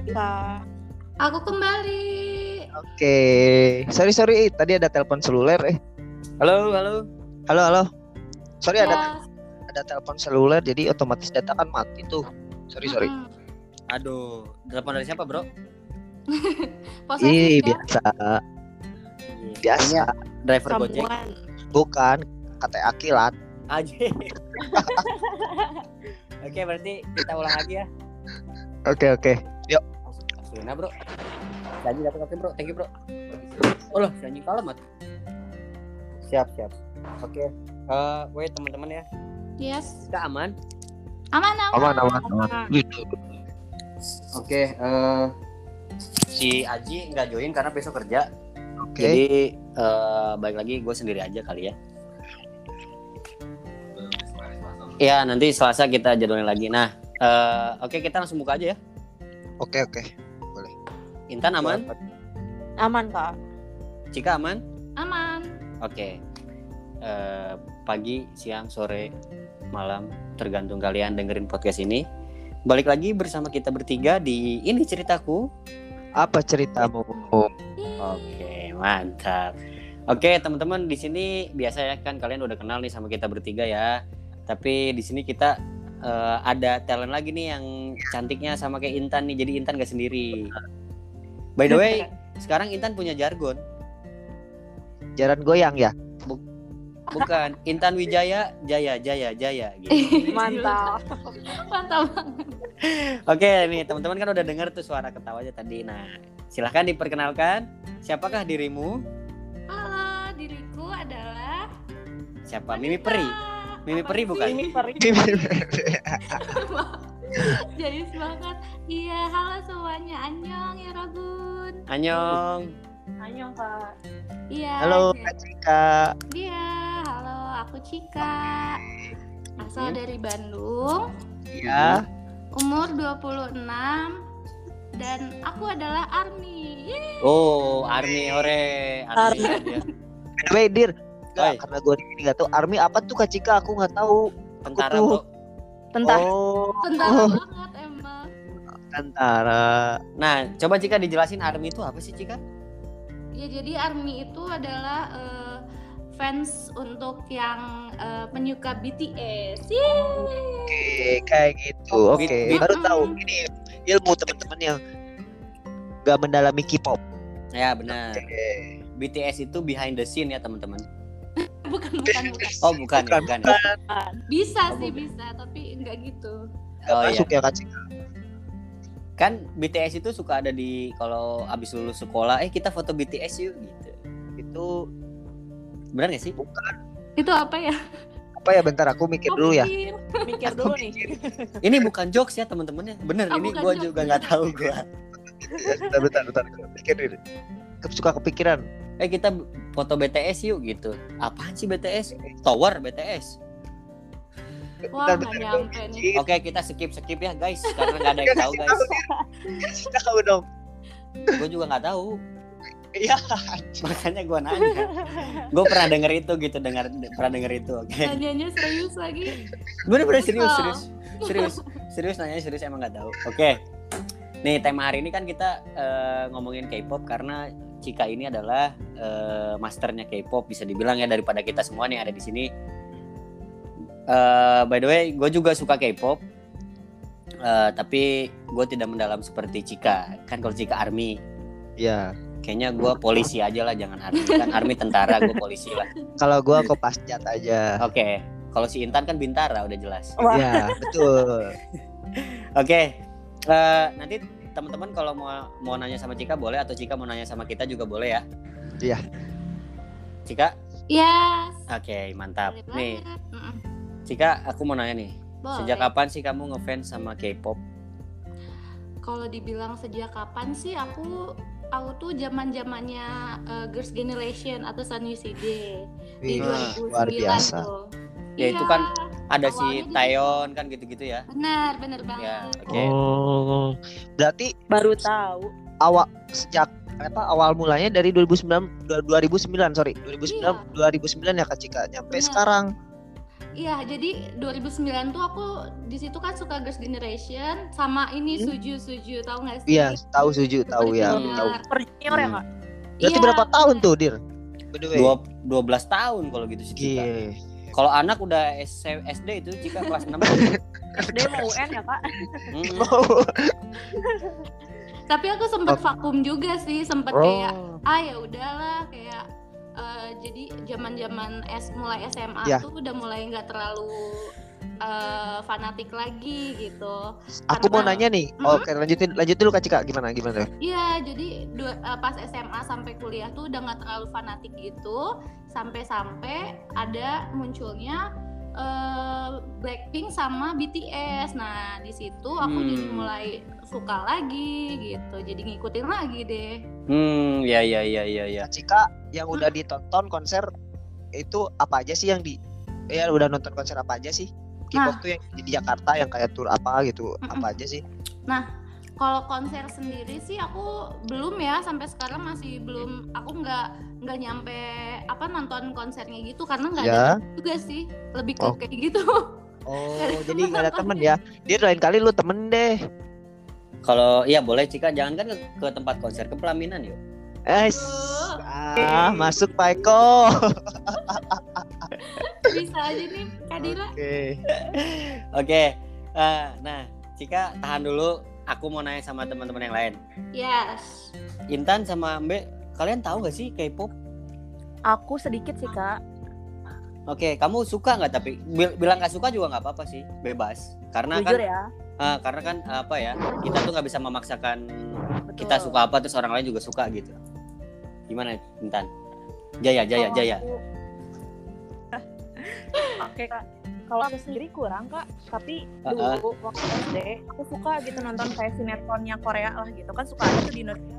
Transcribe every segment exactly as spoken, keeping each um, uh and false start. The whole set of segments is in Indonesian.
Cika. Aku kembali. Oke, sorry sorry, tadi ada telepon seluler eh. Halo, halo. Halo halo. Sorry Ya. ada ada telepon seluler, jadi otomatis data kan mati tuh. Sorry sorry. Mm-mm. Aduh, telepon dari siapa, Bro? Posesif Ih ya? biasa, biasa. Driver Gojek. Samuan. Bukan kata akilat. Aja. Oke, berarti kita ulang lagi ya. Oke oke. Yuk. Sudah, Bro. Janji dapat oke, Bro. Thank you, Bro. Oh loh, janji kalamat. Siap, siap. Oke. Eh, wait teman-teman ya. Yes. Kita aman? Aman, aman. Aman aman aman. Gitu. Oke, eh si Aji nggak join karena besok kerja. Oke. Jadi eh balik lagi gue sendiri aja kali ya. Ya, nanti Selasa kita jadwalin lagi. Nah, eh oke kita langsung buka aja ya. Oke oke. Intan aman? Aman, Kak. Cika aman? Aman. Oke. Eh, pagi, siang, sore, malam, tergantung kalian dengerin podcast ini. Balik lagi bersama kita bertiga di Ini Ceritaku. Apa ceritamu? Oke, mantap. Oke, teman-teman, di sini biasa ya kan kalian udah kenal nih sama kita bertiga ya. Tapi di sini kita eh, ada talent lagi nih yang cantiknya sama kayak Intan nih. Jadi Intan gak sendiri. By the way, sekarang Intan punya jargon. Jaran goyang ya? Bukan, Intan Wijaya, Jaya, Jaya, Jaya gitu. Mantap. Mantap banget. Oke nih teman-teman kan udah dengar tuh suara ketawanya tadi. Nah silahkan diperkenalkan. Siapakah dirimu? Halo, diriku adalah Siapa? Mimi Peri. Mimi Peri bukan? Ini peri. Jadi semangat. Iya, halo semuanya. Annyeong ya Ragun. Annyeong. Annyeong, Kak. Iya. Halo jadi- Kak Cika. Iya, halo aku Cika. Asal dari Bandung, Iya. umur dua puluh enam dan aku adalah Army. Yeay. Oh, Army hore. Army. Army. Ya. By the way, Dir. Nggak, Oi. karena gue ini nggak tahu Army apa tuh Kak Cika, aku nggak tahu. Tentara, Aku Bro. tuh- Tentang Oh, Tentara banget emang. tentara. Nah, coba Cika dijelasin Army itu apa sih, Cika? Ya jadi Army itu adalah eh, fans untuk yang eh, penyuka B T S. Yeay. Oke, kayak gitu. Oh, Oke, bit- bit- baru tahu ini ilmu teman-teman yang gak mendalami K-pop. Ya, benar. Oke. B T S itu behind the scene ya, teman-teman. Bukan bukan bukan. Oh, bukan, ya, bukan. ya? Bisa Oh, sih bukan. bisa, tapi enggak gitu. Oh iya. Masuk ya Kak Cika. Kan B T S itu suka ada di kalau abis lulus sekolah, eh kita foto B T S yuk gitu. Itu Benar gak sih? Itu apa ya? apa ya, bentar aku mikir dulu ya. Mikir. mikir dulu nih. Ini bukan jokes ya teman-teman ya. Bener, Oh, ini bukan gue jokes. juga nggak tahu gue. bentar bentar bentar aku mikir dulu. Aku suka kepikiran. Eh kita foto B T S yuk gitu. Apaan sih B T S? Tower B T S. Wah, Bentar, nggak bentar, nyampe aku nih. mikir. Oke kita skip skip ya guys karena nggak ada yang tahu guys. Kasih tahu dong. Gue juga nggak tahu. Iya. Makanya gue nanya. Gue pernah denger itu gitu, dengar pernah denger itu. Oke. Nanyanya serius lagi. Bener-bener serius Oh. serius serius serius nanya serius emang nggak tahu. Oke. Nih tema hari ini kan kita eh, ngomongin K-pop karena Cika ini adalah eh, masternya K-pop bisa dibilang ya daripada kita semua nih ada di sini. Eh, by the way, gue juga suka K-pop, Eh, tapi gue tidak mendalam seperti Cika. Kan kalau Cika Army, Iya. kayaknya gue polisi aja lah, jangan Army. Kan Army tentara, gue polisi lah. Kalau gua Kopasjat aja. Oke. Kalau si Intan kan Bintara udah jelas. Wah. Iya, betul. Oke, eh, nanti teman-teman kalau mau mau nanya sama Cika boleh atau Cika mau nanya sama kita juga boleh ya. Iya. Cika, Yes. oke mantap. Boleh Nih, banget. Mm-mm. Cika, aku mau nanya nih. Boleh. Sejak kapan sih kamu ngefans sama K-pop? Kalau dibilang sejak kapan sih aku aku tuh zaman-zamannya uh, Girls' Generation atau Sun U C D di Wih, dua ribu sembilan luar biasa. tuh. Ya, itu Iya, kan Ada si awalnya gitu. Taeyeon kan gitu-gitu ya. Benar, benar banget. Ya, oke. Oh, berarti Baru tahu. awal sejak apa awal mulanya dari dua ribu sembilan dua ribu sembilan sorry dua ribu sembilan Iya. dua ribu sembilan ya Kak Cika nyampe Benar. sekarang. Iya, jadi dua ribu sembilan tuh aku di situ kan suka Girls' Generation sama ini Hmm? Suju Suju, tahu nggak sih? Iya, tahu Suju, tahu ya, Super tahu. Junior. Per junior ya kak? Berarti Iya. berapa tahun tuh, Dir? By the way. Dua, dua belas tahun kalau gitu sih Cika. Iya. Kalau anak udah S- SD itu Cika kelas enam. S D mau U N ya kak? Mm-mm. Tapi aku sempet Oh. vakum juga sih, sempet kayak Oh. ah ya udahlah kayak eh, jadi zaman-zaman S mulai S M A Ya. tuh udah mulai nggak terlalu eh, fanatik lagi gitu. Aku mau Karena- nanya nih. Mm-mm. Oke, lanjutin lanjutin dulu Kak Cika, gimana gimana? Iya, jadi dua, eh, pas S M A sampai kuliah tuh udah nggak terlalu fanatik gitu, sampai-sampai ada munculnya eh, Blackpink sama B T S. Nah di situ aku Hmm. jadi mulai suka lagi gitu, jadi ngikutin lagi deh. Hmm, ya ya ya ya ya. Kak Cika yang udah ditonton konser itu apa aja sih yang di ya udah nonton konser apa aja sih? K-pop tuh yang di Jakarta yang kayak tour apa gitu, Mm-mm. apa aja sih? Kalau konser sendiri sih aku belum ya, sampai sekarang masih belum, aku nggak nggak nyampe apa nonton konsernya gitu karena nggak ada Ya. temen juga sih, lebih ke Oh. kayak gitu. Oh, jadi nggak ada temen ya? Dia lain kali lu temen deh. Kalau iya boleh Cika, jangan kan ke, ke tempat konser, ke pelaminan yuk. Eh, ah, masuk Pak Eko. Bisa aja nih Kadira. Oke. Oke. eh, nah, Cika tahan dulu. Aku mau nanya sama teman-teman yang lain. Yes. Intan sama Mbak, kalian tahu gak sih K-pop? Aku sedikit sih kak. Oke, kamu suka nggak? Tapi bil- bilang nggak suka juga nggak apa-apa sih, bebas. Karena Jujur kan, ya. ah, karena kan apa ya? Kita tuh nggak bisa memaksakan Betul. kita suka apa terus orang lain juga suka gitu. Gimana, Intan? Jaya, Jaya, Kalau Jaya. aku- Oke kak. Kalau aku sendiri kurang kak, tapi Uh-uh. dulu waktu S D aku suka gitu nonton kayak sinetronnya Korea lah gitu kan, suka ada tuh di Indonesia.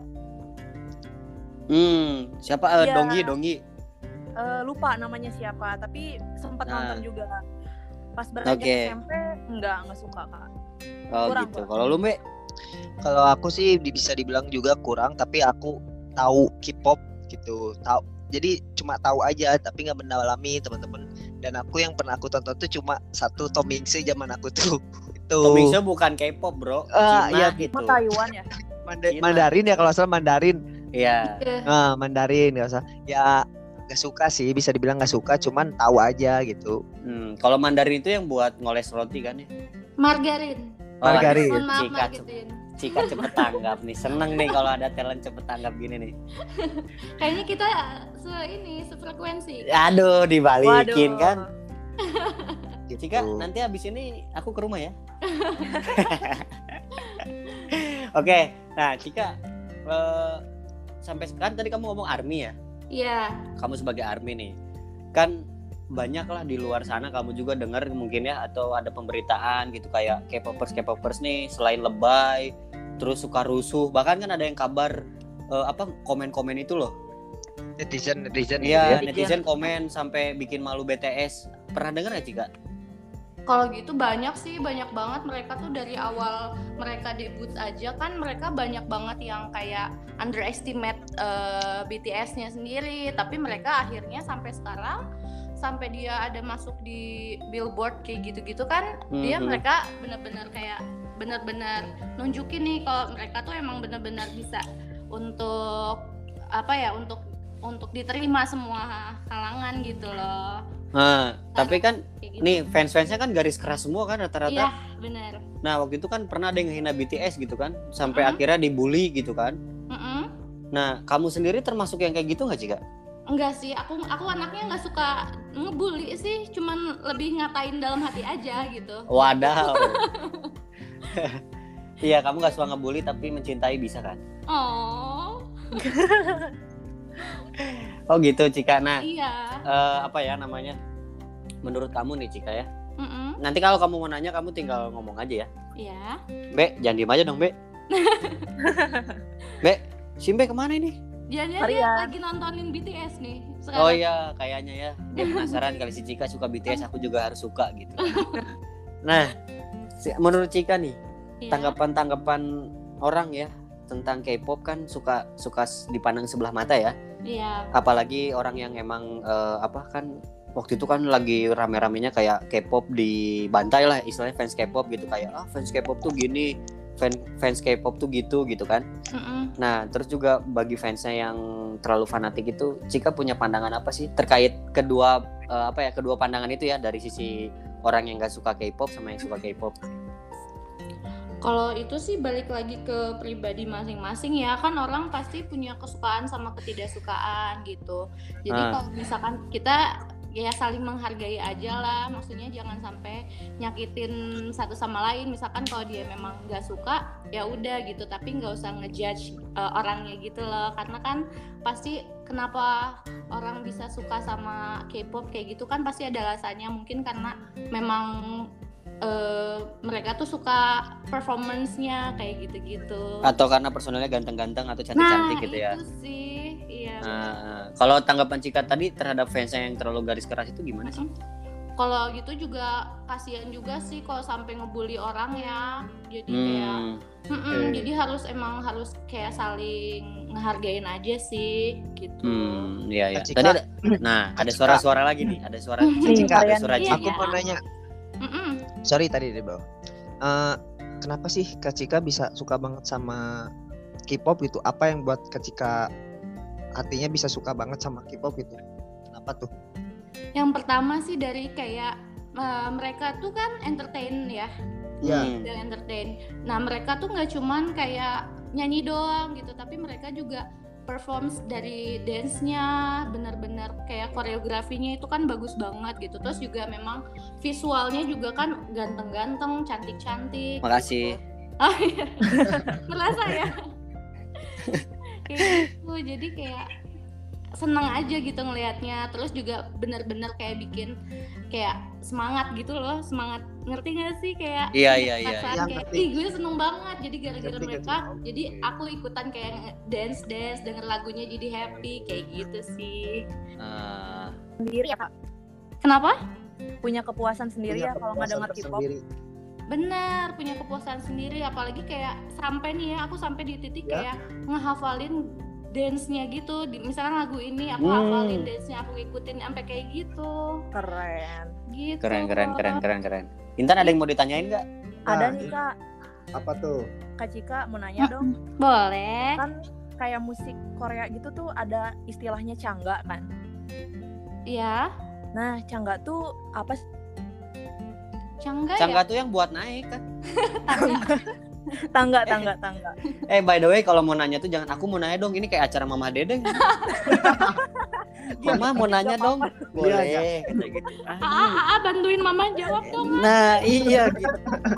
Hmm, siapa? Eh, Iya. Donggi, Donggi. Eh, lupa namanya siapa, tapi sempat Ah. nonton juga. Pas beranjak Oke. S M P enggak enggak suka kak. Oh Kurang, gitu. kurang. Kalau lu, Mbak? Kalau aku sih di- bisa dibilang juga kurang, tapi aku tahu K-pop gitu. Tahu. Jadi cuma tahu aja, tapi nggak mendalami teman-teman. Dan aku yang pernah aku tonton tuh cuma satu Tomingse zaman aku tuh. Itu. Tomingse bukan K-pop, Bro. Ah, Cina iya, gitu. Mau Taiwan ya? Manda- Cina. Mandarin ya kalau nggak salah Mandarin. Iya. Nah, Mandarin nggak usah. Ya nggak suka sih, bisa dibilang nggak suka, cuman tahu aja gitu. Hmm, kalau Mandarin itu yang buat ngoles roti kan ya? Margarin. Oh, Margarin. Mohon maaf Cika, Margarin. Cika cepet tanggap nih. Seneng nih kalau ada talent cepet tanggap gini nih. Kayaknya kita se ini sefrekuensi. Aduh, dibalikin Waduh. kan. gitu. Cika, nanti habis ini aku ke rumah ya. Oke, nah Cika, eh, sampai sekarang tadi kamu ngomong army ya. Iya. Kamu sebagai army nih, kan banyak lah di luar sana kamu juga dengar mungkin ya, atau ada pemberitaan gitu kayak K-popers K-popers nih selain lebay, terus suka rusuh, bahkan kan ada yang kabar eh, apa komen-komen itu loh. netizen netizen gitu Iya, ya. netizen komen sampai bikin malu B T S. Pernah dengar nggak Cika? Kalau gitu banyak sih, banyak banget. Mereka tuh dari awal mereka debut aja kan mereka banyak banget yang kayak underestimate eh, B T S-nya sendiri. Tapi mereka akhirnya sampai sekarang, sampai dia ada masuk di Billboard kayak gitu-gitu kan, dia Mhm. mereka benar-benar kayak benar-benar nunjukin nih kalau mereka tuh emang benar-benar bisa untuk apa ya, untuk untuk diterima semua kalangan gitu loh. Nah, tapi kan Kayak gitu. nih fans-fansnya kan garis keras semua kan rata-rata. Iya, benar. Nah, waktu itu kan pernah ada yang ngehina B T S gitu kan, sampai Mhm. akhirnya dibully gitu kan. Mm-mm. Nah, kamu sendiri termasuk yang kayak gitu nggak Cika? Enggak sih, aku aku anaknya nggak suka ngebully sih, cuman lebih ngatain dalam hati aja gitu. Wadaw. Iya, kamu nggak suka ngebully tapi mencintai bisa kan? Oh, Oh gitu Cika. Nah, iya. eh, apa ya namanya? Menurut kamu nih Cika ya. Mm-mm. Nanti kalau kamu mau nanya kamu tinggal ngomong aja ya. Iya. Be, jangan diem aja dong Be. Be, si Be kemana ini? Dia Maria. dia lagi nontonin B T S nih sekarang. Oh iya, kayaknya ya. Dia penasaran kali si Cika suka B T S, aku juga harus suka gitu. Nah, si- menurut Cika nih, Iya. tanggapan-tanggapan orang ya tentang K-pop kan suka suka dipandang sebelah mata ya. Iya. Apalagi orang yang emang eh, apa kan waktu itu kan lagi rame-ramenya kayak K-pop dibantai lah istilahnya fans K-pop gitu kayak ah fans K-pop tuh gini, fans fans K-pop tuh gitu gitu kan. Mm-mm. Nah, terus juga bagi fansnya yang terlalu fanatik itu, Cika punya pandangan apa sih terkait kedua uh, apa ya kedua pandangan itu ya dari sisi orang yang nggak suka K-pop sama yang suka K-pop? Kalau itu sih balik lagi ke pribadi masing-masing ya, kan orang pasti punya kesukaan sama ketidaksukaan gitu. Jadi Ah. kalau misalkan kita ya saling menghargai aja lah, maksudnya jangan sampai nyakitin satu sama lain. Misalkan kalau dia memang nggak suka ya udah gitu, tapi nggak usah ngejudge uh, orangnya gitu loh, karena kan pasti kenapa orang bisa suka sama K-pop kayak gitu kan pasti ada alasannya, mungkin karena memang Uh, mereka tuh suka performance-nya kayak gitu-gitu. Atau karena personelnya ganteng-ganteng atau cantik-cantik nah, gitu ya? Nah itu sih, iya. Nah, kalau tanggapan Cika tadi terhadap fansnya yang terlalu garis keras itu gimana sih? Kalau gitu juga kasihan juga sih kalau sampai ngebully orang ya. Jadi kayak, Hmm. mm-mm, Oke. jadi harus emang harus kayak saling ngehargain aja sih, gitu. Hmm, iya ya. Kak Cika. Tadi ada, nah ada Cika. suara-suara lagi nih, ada suara Nih, Cika, ada kalian- suara Iya, Aku ya. mau nanya, Mm-mm. sorry tadi di bawah. Eh, kenapa sih Kak Cika bisa suka banget sama K-pop gitu? Apa yang buat Kak Cika hatinya bisa suka banget sama K-pop gitu? Kenapa tuh? Yang pertama sih dari kayak uh, mereka tuh kan entertain ya. Ya. Hmm. Dan entertain. Nah mereka tuh nggak cuman kayak nyanyi doang gitu, tapi mereka juga performs dari dance-nya benar-benar kayak koreografinya itu kan bagus banget gitu. Terus juga memang visualnya juga kan ganteng-ganteng, cantik-cantik. Makasih. Gitu. Oh iya, merasa ya. Kayak gitu, jadi kayak seneng aja gitu ngelihatnya. Terus juga benar-benar kayak bikin kayak semangat gitu loh, semangat, ngerti gak sih kayak Iya, iya, iya, perasaan iya. kayak Ngerti. ih gue seneng banget jadi gara-gara Ngerti, mereka ngerti. jadi aku ikutan kayak dance dance denger lagunya jadi happy kayak gitu sih. Ah, Sendiri ya Kak, Kenapa? punya kepuasan sendiri Punya ya kalau nggak kepuasan denger K-pop. tersendiri. Benar, punya kepuasan sendiri, apalagi kayak sampai nih ya aku sampai di titik Ya. kayak ngehafalin dance-nya gitu. Di, misalkan lagu ini aku Hmm. hafalin dance-nya, aku ikutin sampai kayak gitu. Keren. Gitu. keren, keren, keren, keren, keren. Intan ada yang mau ditanyain nggak? Ada Nah, nih Kak, Apa tuh? Kak Cika mau nanya dong. Boleh. Kan kayak musik Korea gitu tuh ada istilahnya cangga kan. Ya, Nah, cangga tuh apa sih? Cangga, Cangga ya? tuh yang buat naik kan? Tangga, tangga, tangga. Eh by the way kalau mau nanya tuh jangan aku mau nanya dong, ini kayak acara Mama Dedeng. Mama mau nanya dong. Boleh kata gitu. Ah, Aa, Aa, bantuin mama jawab dong. Nah, iya gitu.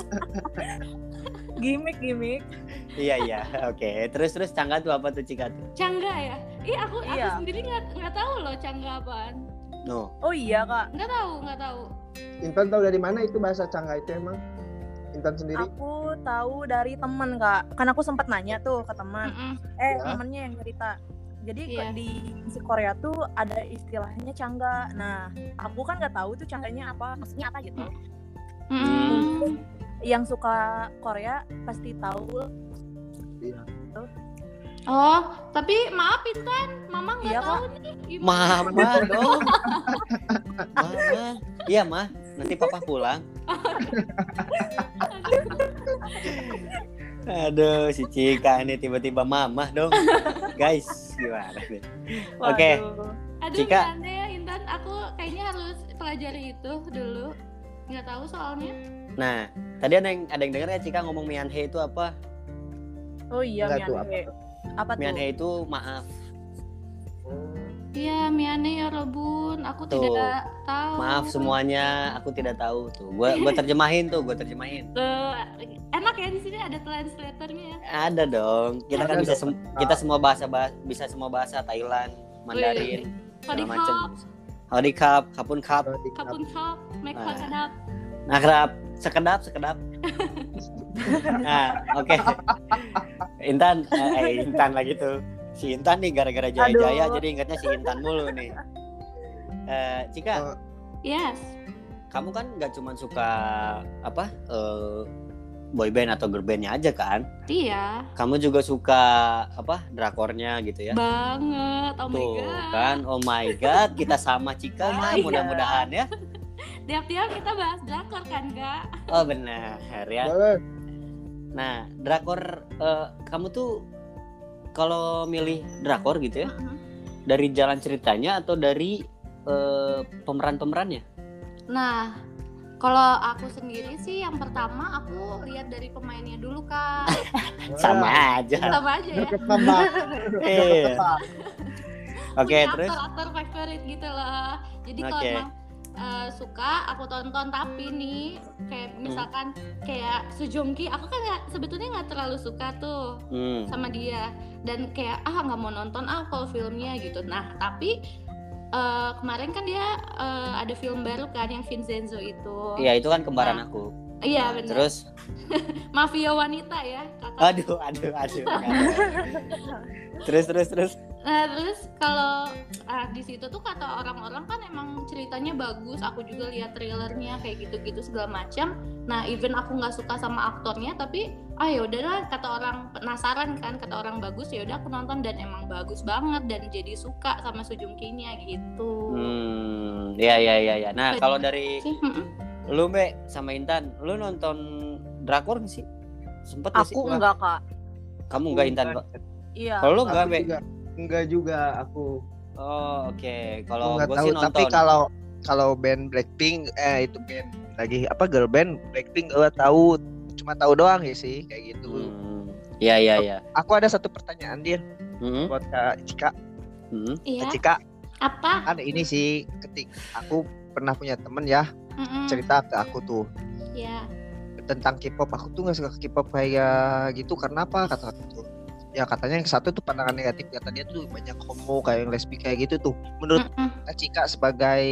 Gimik, gimik. Iya iya. Oke. Terus terus Cangga tuh apa tuh Cika tuh? Cangga ya? Ih aku aku Iya. sendiri nggak nggak tahu loh cangga apaan. No. Oh iya Kak, Nggak tahu nggak tahu. Intan tahu dari mana itu bahasa Cangga itu emang? Intan sendiri? aku tahu dari temen Kak. Kan aku sempat nanya tuh ke teman. Mm-mm. Eh, Ya. temennya yang cerita. Jadi Iya. ke- di musik Korea tuh ada istilahnya cangga. Nah, aku kan nggak tahu tuh cangganya apa, maksudnya apa gitu. Mm. Yang suka Korea pasti tahu. Iya. Oh, tapi maaf Intan, mama nggak Iya, tahu nih. Gimana? Mama dong. Mama. Iya, Mah. Nanti papa pulang. Aduh, si Cika ini tiba-tiba mamah dong. Guys, gimana nih? Oke. Waduh. Aduh, Cika. gimana ya Intan? Aku kayaknya harus pelajari itu dulu. Nggak tahu soalnya. Nah, tadi ada yang ada yang denger ya Cika ngomong Mianhe itu apa? Oh iya, Enggak tuh, Mianhe. Apa tuh? Mianhe itu maaf. Iya, Miane ya Robun. Aku Tuh. tidak tahu. Maaf semuanya, aku tidak tahu tuh. Gua gua terjemahin tuh, gua terjemahin. Tuh, enak ya di sini ada translatornya ya. Ada dong. Kita kan Ada bisa dong. sem- kita semua bahasa bah- bisa semua bahasa Thailand, Mandarin, segala Howdy macam. Kap, Howdy Cup, Kapun Cup. Kapun Kap, Make Ah. Kadap. Nah, kerap, sekedap, sekedap. Nah, oke. Intan, eh, eh, Intan lagi tuh. Si Intan nih gara-gara jaya-jaya Aduh. jadi ingatnya si Intan mulu nih. Eh, Cika, Oh. Yes. kamu kan nggak cuma suka apa? eh, boyband atau girl bandnya aja kan? Iya. Kamu juga suka apa drakornya gitu ya? Banget. Oh my Tuh god. kan, oh my god, kita sama Cika Oh ya, my mudah-mudahan ya. Tiap-tiap kita bahas drakor kan, Kak? Oh benar ya. Boleh. Nah, drakor eh, kamu tuh kalau milih drakor gitu ya, Mm-mm. dari jalan ceritanya atau dari eh, pemeran-pemerannya? Nah, kalau aku sendiri sih yang pertama aku lihat dari pemainnya dulu, Kak. Sama aja. Sama aja ya. Ketebak. Iya. Oke, Punya terus aktor-aktor favorit gitu loh. Jadi kalau Oke. emang uh, suka aku tonton, tapi nih kayak misalkan kayak Sejongki, aku kan nggak sebetulnya nggak terlalu suka tuh hmm, sama dia, dan kayak ah nggak mau nonton ah kalau filmnya gitu. Nah tapi uh, kemarin kan dia uh, ada film baru kan yang Vincenzo itu. iya itu kan kembaran Nah, aku. Iya Nah, benar. terus, Mafia wanita ya kakak. aduh, aduh, aduh. terus, terus, terus. Nah terus kalau ah, di situ tuh kata orang-orang kan emang ceritanya bagus, aku juga lihat trailernya kayak gitu-gitu segala macam. Nah even aku nggak suka sama aktornya, tapi ah ya udahlah, kata orang penasaran kan, kata orang bagus, ya udah aku nonton dan emang bagus banget dan jadi suka sama Sejongkinya gitu. Hmm, ya, ya, ya, ya. Nah, kalau dari Sih, mm-mm. lu Mbak sama Intan, lu nonton drakor nggak sih? Sempet nggak sih? Aku enggak, Kak. Kamu nggak Intan kok? Iya. Kalau lu Aku nggak Mbak? juga enggak juga aku. Oh oke, Aku kalau nggak gue tahu, sih nonton. tapi kalau kalau band Blackpink eh itu band lagi apa girl band Blackpink gue tahu, cuma tahu doang ya sih kayak gitu. Hmm, ya, ya, ya. Aku ada satu pertanyaan dia Hmm, buat Kak Cika. hmm. Iya. Kak Cika, Apa? kan ini sih ketik aku pernah punya temen ya Mm-mm. cerita ke aku tuh Ya. tentang K-pop. Aku tuh nggak suka K-pop kayak gitu karena apa kata aku tuh. Ya katanya yang satu tuh pandangan negatif, kata dia tuh banyak homo kayak yang lesbi kayak gitu tuh. Menurut Mm-mm. Kak Cika sebagai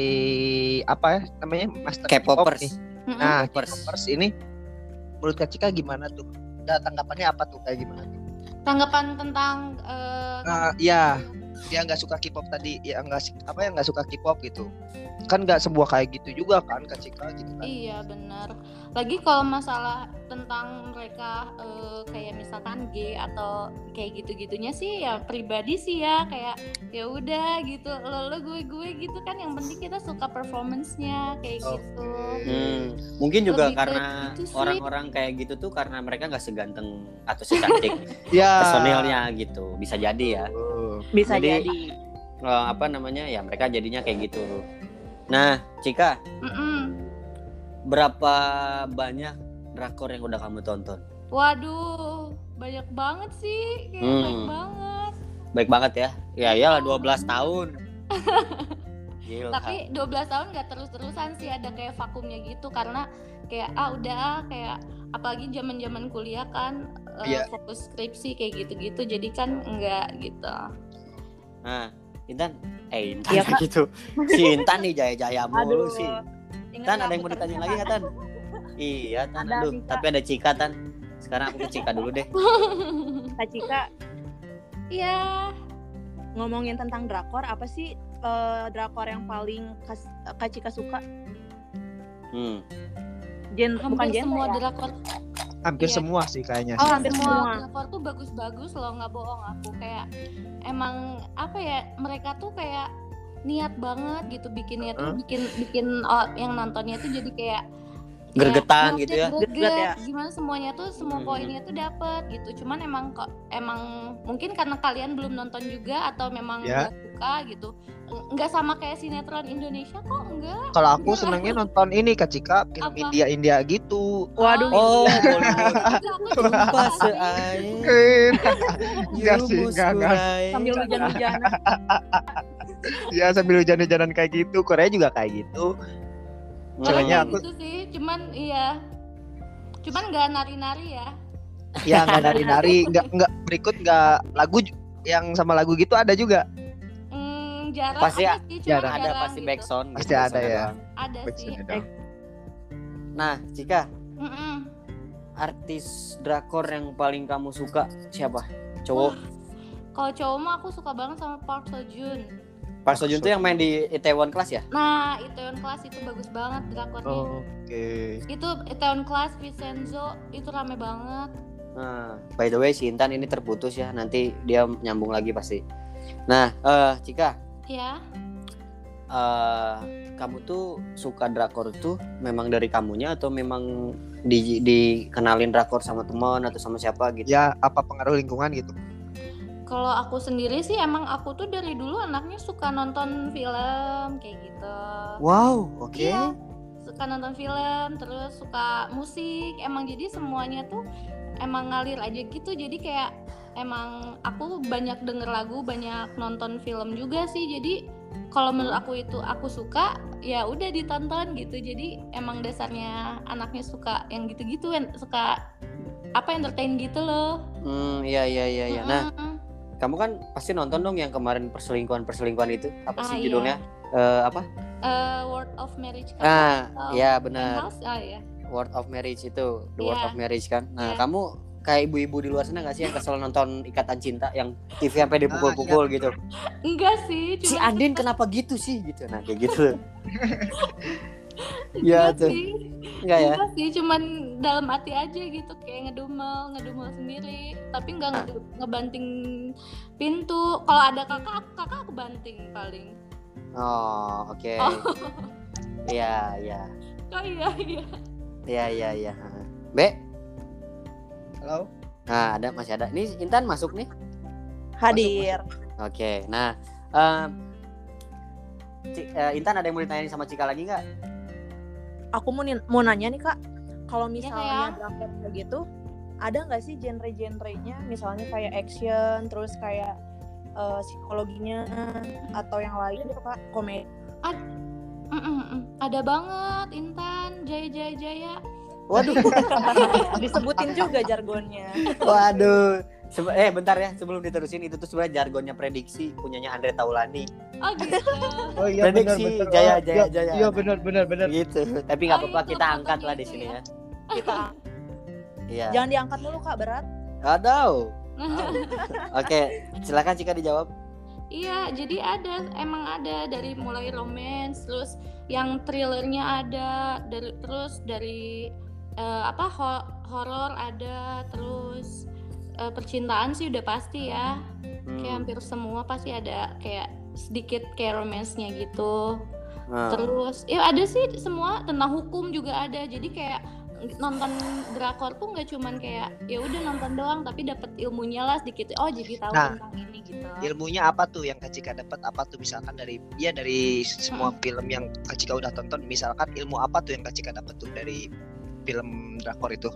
apa ya namanya master K-popers. K-pop nih. Mm-mm. Nah, K-popers. K-popers ini menurut Kak Cika gimana tuh? Nah, tanggapannya apa tuh kayak gimana tuh? Tanggapan tentang eh, Nah, iya, dia nggak suka K-pop tadi, ya nggak sih apa yang nggak suka K-pop gitu. Kan nggak semua kayak gitu juga kan Kak Cika gitu kan. Iya benar. Lagi kalau masalah tentang mereka eh, kayak misalkan gay atau kayak gitu-gitunya sih ya pribadi sih ya, kayak ya udah gitu, lo lo gue gue gitu kan, yang penting kita suka performance-nya kayak Oke. gitu. Hmm, mungkin juga Lebih ke karena gitu sih. orang-orang kayak gitu tuh karena mereka nggak seganteng atau secantik Ya. personilnya gitu, bisa jadi ya. Oh. Bisa Jadi- jadi. Eh, apa namanya ya mereka jadinya kayak gitu. Nah, Cika, Mm-mm. berapa banyak drakor yang udah kamu tonton? Waduh, banyak banget sih, kayak Hmm. banyak banget. Baik banget ya. Ya iyalah dua belas tahun. Gila. Tapi dua belas tahun gak terus-terusan sih, ada kayak vakumnya gitu karena kayak ah udah ah, kayak apalagi zaman-zaman kuliah kan eh, Iya. fokus skripsi kayak gitu-gitu, jadi kan enggak gitu. Nah, Intan, eh Intan Iya, Kak. gitu. Si Intan nih jaya-jaya mulu Aduh. sih. Ingat Tan, ada yang rambut mau ditanya terusnya, lagi Kak. nggak Tan? Iya Tan, Ada, aduh. Cika. Tapi ada Cika Tan. Sekarang aku ke Cika dulu deh. Kak Cika, Iya. ngomongin tentang drakor, apa sih eh, drakor yang paling kas, Kak Cika suka? Hmm. Gen, bukan Hampir genre semua ya? drakor, Hampir Iya. semua sih kayaknya. Oh, sih. hampir semua semua. drakor tuh bagus-bagus loh, nggak bohong aku, kayak emang apa ya, mereka tuh kayak niat banget gitu bikinnya tuh, Hah? bikin bikin oh, yang nontonnya tuh jadi kayak Gergetan kayak gitu ya. greget, Greget ya. gimana semuanya tuh semua Hmm. poinnya tuh dapat gitu. Cuman emang kok emang mungkin karena kalian belum nonton juga atau memang Ya. nggak suka gitu, nggak sama kayak sinetron Indonesia kok, enggak. Kalau aku senangnya nonton ini Kak Cika, film Apa? India-India gitu. Waduh, Oh, iya. Bollywood. Aku juga Tumpah suka sih. seair. Mungkin. Enggak You sih, enggak, enggak. muskurai. Sambil hujan-hujanan. Ya sambil hujan-hujanan kayak gitu. Korea juga kayak gitu. Kalau Ceweknya kayak aku gitu sih, cuman iya, cuman nggak nari-nari ya. ya nggak nari-nari, nggak nggak berikut nggak lagu ju- yang sama lagu gitu ada juga. Hmm, jarang Pasti ada sih, cuman jarang. Ada jarang pasti gitu. backsound. Pasti gitu, ada backsound ya. doang. Ada sih. Backsound doang. Nah, Cika, Mm-mm. artis drakor yang paling kamu suka siapa? Cowok? Kalau cowok mah aku suka banget sama Park Seo Joon. Park Seo Joon tuh yang main di Itaewon Class ya? Nah, Itaewon Class itu bagus banget drakornya. Oh, Oke. Itu Itaewon Class, Vincenzo itu rame banget. Nah, by the way si Intan ini terputus ya, nanti dia nyambung lagi pasti. Nah, eh Cika, Ya. eh kamu tuh suka drakor tuh memang dari kamunya atau memang di dikenalin drakor sama teman atau sama siapa gitu? Ya apa pengaruh lingkungan gitu? Kalau aku sendiri sih emang aku tuh dari dulu anaknya suka nonton film kayak gitu. Wow, oke. Iya, suka nonton film, terus suka musik. Emang jadi semuanya tuh emang ngalir aja gitu. Jadi kayak emang aku banyak denger lagu, banyak nonton film juga sih. Jadi kalau menurut aku itu aku suka, ya udah ditonton gitu. Jadi emang dasarnya anaknya suka yang gitu-gitu, suka apa entertain gitu loh. Hmm, iya iya iya iya. Nah, Mm-mm. kamu kan pasti nonton dong yang kemarin perselingkuhan-perselingkuhan itu. Apa sih Ah, judulnya? Eh, apa? Eh, Word of Marriage kan? Ah, Oh, ya benar. Penthouse? Ah ya. Word of Marriage itu, The Word Iya. of Marriage kan. Nah, Iya. kamu kayak ibu-ibu di luar sana nggak sih yang kesel nonton Ikatan Cinta yang T V sampai dipukul-pukul gitu? Enggak sih, Si cuma Andin kenapa gitu sih gitu. Nah, kayak gitu. Ya enggak tuh. sih. Enggak ya? Enggak sih, cuman dalam hati aja gitu, kayak ngedumel, ngedumel sendiri. Tapi enggak nge- ngebanting pintu. Kalau ada kakak, aku, kakak aku banting paling. Oh, oke. Oh. Iya, iya. Oh iya iya. Iya, iya, iya. Be, Halo. nah ada masih ada. Ini Intan masuk nih. Hadir. Oke. Nah, em, Ci- eh, Intan ada yang mau ditanyain sama Cika lagi nggak? Aku mau nin- mau nanya nih Kak, kalau sayang. misalnya drakor kayak gitu, ada nggak sih genre-genrenya? Misalnya kayak action, terus kayak eh, psikologinya atau yang lain gitu Kak, komedi. Mm-mm-mm. Ada banget Intan, Jaya Jaya Jaya. Waduh. Disebutin juga jargonnya. Waduh. Sebe- eh bentar ya, sebelum diterusin itu tuh sebenarnya jargonnya prediksi punyanya Andre Taulani. Oh gitu. Oh iya benar Prediksi benar. Jaya, Oh, Jaya, iya, Jaya. Iya benar benar benar. Gitu. Tapi nggak Oh, apa-apa, itu kita fotonya angkat lah di itu sini ya. ya. Kita Iya. jangan diangkat dulu Kak, berat. Aduh. Oke, silakan Cika dijawab. Iya, jadi ada, emang ada dari mulai romance, terus yang thrillernya ada, dari terus dari eh, apa ho- horor ada, terus eh, percintaan sih udah pasti ya, Hmm. kayak hampir semua pasti ada kayak sedikit kayak romance-nya gitu. Nah. Terus ya ada sih semua, tentang hukum juga ada, jadi kayak nonton drakor tuh nggak cuman kayak ya udah nonton doang, tapi dapat ilmunya lah sedikit. Oh jadi tahu Nah, tentang ini gitu. Ilmunya apa tuh yang Kak Cika dapat? Apa tuh misalkan dari ya dari semua film yang Kak Cika udah tonton, misalkan ilmu apa tuh yang Kak Cika dapat tuh dari film drakor itu?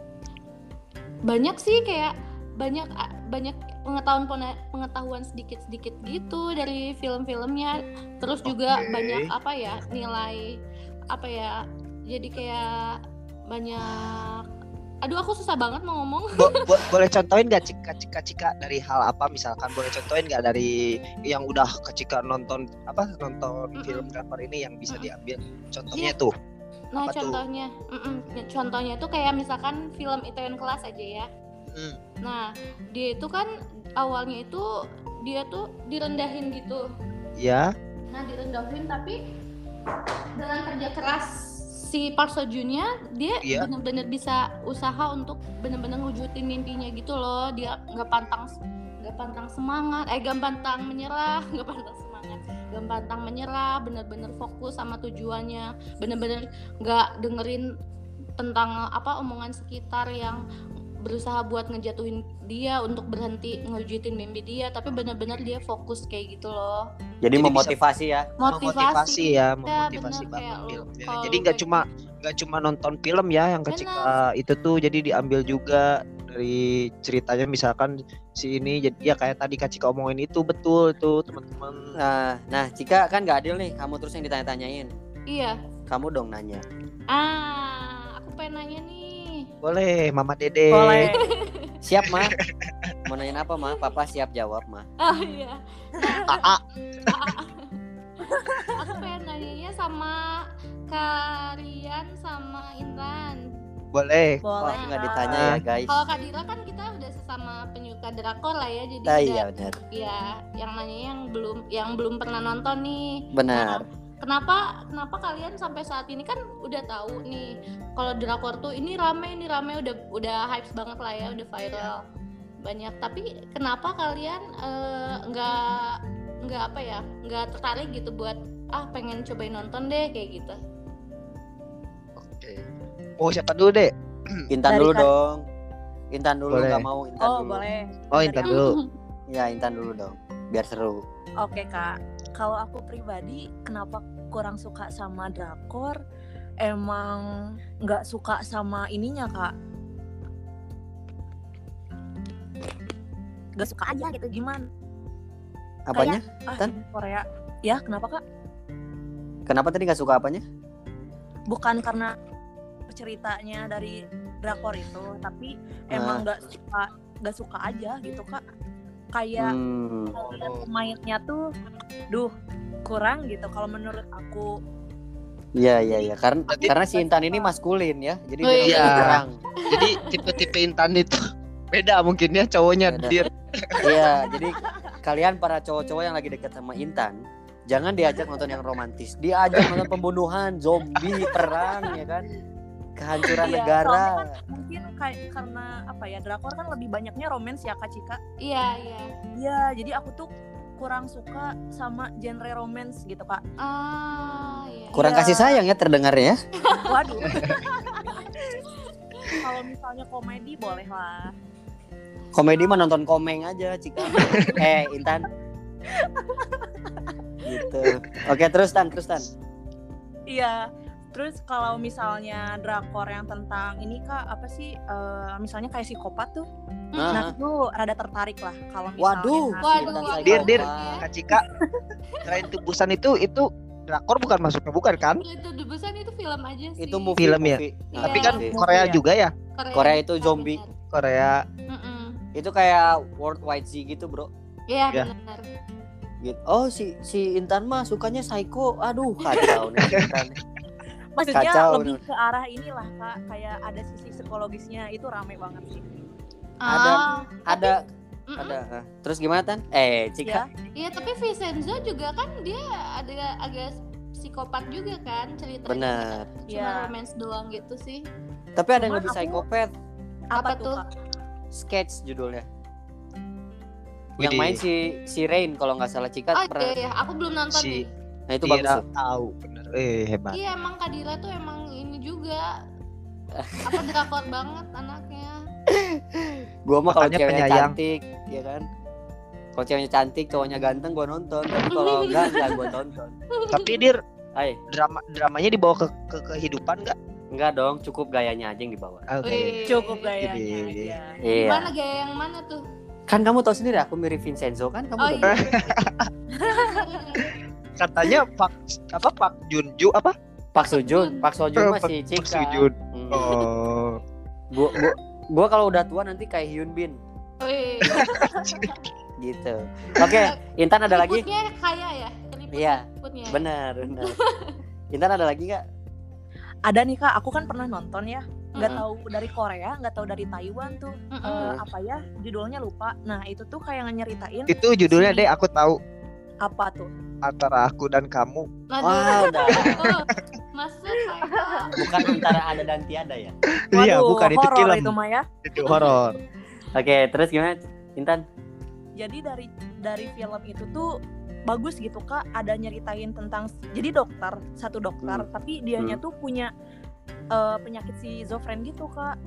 Banyak sih, kayak banyak banyak pengetahuan pengetahuan sedikit-sedikit gitu dari film-filmnya. Terus juga Oke. banyak apa ya, nilai apa ya, jadi kayak banyak, aduh aku susah banget mau ngomong. Bo- bo- boleh contohin nggak Cika, Cika Cika dari hal apa, misalkan boleh contohin nggak dari yang udah Kak Cika nonton apa nonton Mm-mm. film drakor ini yang bisa Mm-mm. diambil contohnya Iya. tuh? Nah Apa tuh? contohnya mm-mm, contohnya tuh kayak misalkan film Itaewon Class aja ya. Hmm. Nah dia itu kan awalnya itu dia tuh direndahin gitu. Ya. Nah direndahin, tapi dengan kerja keras si Park Seo Joon-nya, dia Iya. benar-benar bisa usaha untuk benar-benar ngewujudin mimpinya gitu loh. Dia nggak pantang nggak pantang semangat, eh nggak pantang menyerah, nggak pantang semangat, nggak pantang menyerah, benar-benar fokus sama tujuannya, benar-benar nggak dengerin tentang apa omongan sekitar yang berusaha buat ngejatuhin dia untuk berhenti ngewujudin mimpi dia, tapi benar-benar dia fokus kayak gitu loh. Jadi, Jadi memotivasi ya. Memotivasi ya, Ya, memotivasi bener, banget kayak lu- filmnya. kalau Jadi lu nggak kayak- cuma nggak cuma nonton film ya yang Kak Bener. Cika itu tuh, jadi diambil juga dari ceritanya, misalkan si ini jadi ya kayak tadi Kak Cika omongin itu betul tuh teman-teman. Nah, nah Cika kan nggak adil nih, kamu terus yang ditanya-tanyain. Iya. Kamu dong nanya. Ah, aku pengen nanya nih. Boleh, Mama Dede. Boleh. Siap mah? Mau nanyain apa mah? Papa siap jawab mah. Oh iya. Aa. Aku pengen nanyanya sama Karian sama Intan. Boleh. Oh, Boleh. nggak Kak. ditanya ya guys. Kalau Kak Dira kan kita udah sesama penyuka drakor lah ya, jadi Nah, udah iya benar. ya yang nanya yang belum yang belum pernah nonton nih. Benar. Nah, kenapa kenapa kalian sampai saat ini kan udah tahu nih kalau drakor tuh ini rame ini rame udah udah hype banget lah ya, udah viral banyak. Tapi kenapa kalian eh, nggak nggak apa ya nggak tertarik gitu buat ah pengen cobain nonton deh kayak gitu? Oke. Oh, siapa dulu, Dek? Intan Dari dulu Kak- dong. Intan dulu Boleh. nggak mau Intan Oh dulu. boleh. Oh, Dari Intan aku. dulu. Ya Intan dulu dong. Biar seru. Oke kak, kalau aku pribadi kenapa kurang suka sama drakor? Emang nggak suka sama ininya kak? Gak suka aja gitu gimana? Apanya? Ah, Tan? ini Korea. Ya kenapa kak? Kenapa tadi nggak suka apanya? Bukan karena ceritanya dari drakor itu, tapi Ah. emang nggak suka nggak suka aja gitu kak. Kayak Hmm. ngeliat pemainnya tuh, duh kurang gitu kalau menurut aku. Iya iya iya. Karena Berarti- karena si Intan ini maskulin ya. Jadi Oh, dia iya. lebih kurang. Jadi tipe-tipe Intan itu beda mungkin ya cowoknya Beda. dia. Iya, jadi kalian para cowok-cowok yang lagi dekat sama Intan, jangan diajak nonton yang romantis. Diajak nonton pembunuhan, zombie, perang ya kan. Kehancuran Iya, negara. soalnya kan mungkin kayak karena apa ya, drakor kan lebih banyaknya romance ya kak Cika. Iya iya. Iya, jadi aku tuh kurang suka sama genre romance gitu kak. Ah iya. Kurang Iya. kasih sayang ya terdengarnya ya. Waduh. Kalau misalnya komedi boleh lah. Komedi mah nonton Komeng aja, Cika. eh, Intan. Gitu. Oke, terus Tan, terus Tan. Iya. Terus kalau misalnya drakor yang tentang ini kak apa sih? eh, misalnya kayak psikopat tuh. Nah Ah, itu rada tertarik lah kalau misalnya. Waduh, ngasih- Waduh, Intan waduh. Dir, dir. psikopat. Kak Cika, selain tubusan itu itu drakor bukan masuknya bukan kan? Itu debusan itu film aja sih. Itu movie, Film ya? movie. Iya. Tapi kan movie. Korea Iya. juga ya? Korea, Korea itu benar, zombie. benar. Korea. Mm-mm. Itu kayak Worldwide Z gitu, Bro. Iya Ya. benar. Gitu. Oh, si si Intan mah sukanya psycho. Aduh, kacau nih Intan. Maksudnya Kacau, lebih Nur. ke arah inilah kak, kayak ada sisi psikologisnya itu rame banget sih. Ada- Ah, Ada mm-mm. ada. ah. Terus gimana Tan? Eh, Cika. Ya, Iya, tapi Vincenzo juga kan dia ada agak psikopat juga kan ceritanya. Benar. Cuma Iya. romance doang gitu sih. Tapi ada yang Cuman lebih aku- psikopat. apa, Apa tuh tuh? kak? Sketch judulnya. Yang Widih. main si si Rain kalau nggak salah Cika Oh pernah. iya, iya, aku belum nonton Si- nih. Nah, itu bagus. Tira tuh. tahu bener. Eh, hebat. Iya, emang Kadira tuh emang ini juga apa drakor banget anaknya. Gua mah kalau Makanya ceweknya penyayang. cantik, ya kan. Kalau ceweknya cantik, cowoknya ganteng gua nonton. Tapi kalau enggak, enggak gua tonton. Tapi dir Ay, drama dramanya dibawa ke, ke kehidupan nggak? enggak dong, cukup gayanya aja yang dibawa. Oke. Wih. Cukup gayanya Jadi- aja. Iya. Gimana gaya yang mana tuh? Kan kamu tahu sendiri aku mirip Vincenzo kan kamu Oh udah iya. Katanya Pak apa Pak Junju apa? Pak Sujun, Pak Sojun Eh, masih Pak Cika. Sujun. Hmm. Oh. Gua gua gua kalau udah tua nanti kayak Hyun Bin Wih. gitu. Oke, Intan ada lagi? Keriputnya kaya ya? Keriput- Iya, keriputnya ya? benar, benar. Intan ada lagi nggak? Ada nih kak, aku kan pernah nonton ya. Nggak Mm-mm. tahu dari Korea, nggak tahu dari Taiwan tuh. Mm-mm. Eh, apa ya judulnya lupa. Nah itu tuh kayak nyeritain Itu judulnya Si- deh aku tahu, apa tuh? Antara Aku dan Kamu. Aduh. Wah, udah. Oh, masuk Michael. Bukan antara ada dan tiada ya. Iya, Waduh, bukan itu horor film. itu mah ya. Itu horor. Oke, terus gimana Intan? Jadi dari dari film itu tuh bagus gitu kak, ada nyeritain tentang jadi dokter, satu dokter, Hmm. tapi dianya Hmm. tuh punya eh, penyakit schizofren gitu kak.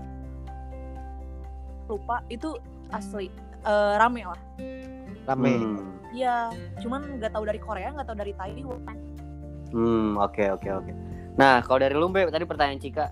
Lupa itu asli eh, rame lah. Rame. Hmm. Iya, cuman nggak tahu dari Korea, nggak tahu dari Taiwan. Hmm, oke oke oke. Nah, kalau dari Lumbe tadi pertanyaan Cika.